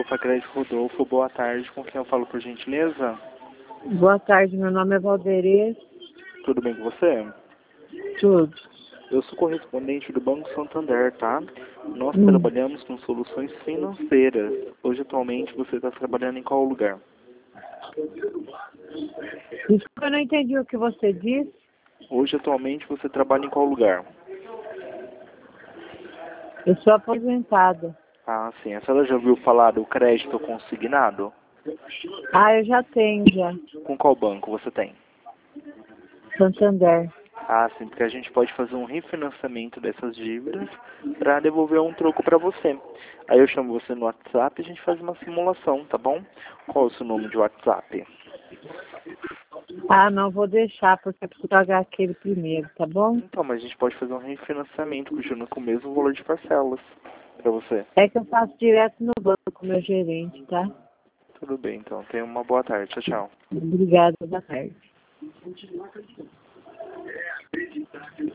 Sofacred Rodolfo, boa tarde. Com quem eu falo, por gentileza? Boa tarde, meu nome é Valderez. Tudo bem com você? Tudo. Eu sou correspondente do Banco Santander, tá? Nós trabalhamos com soluções financeiras. Hoje, atualmente, você está trabalhando em qual lugar? Desculpa, eu não entendi o que você disse. Hoje, atualmente, você trabalha em qual lugar? Eu sou aposentada. Ah, sim. A senhora já ouviu falar do crédito consignado? Ah, eu já tenho, já. Com qual banco você tem? Santander. Ah, sim, porque a gente pode fazer um refinanciamento dessas dívidas para devolver um troco para você. Aí eu chamo você no WhatsApp e a gente faz uma simulação, tá bom? Qual é o seu nome de WhatsApp? Ah, não vou deixar, porque eu preciso pagar aquele primeiro, tá bom? Então, mas a gente pode fazer um refinanciamento continuando com o mesmo valor de parcelas para você. É que eu faço direto no banco, meu gerente, tá? Tudo bem, então. Tenha uma boa tarde. Tchau, tchau. Obrigada, boa tarde.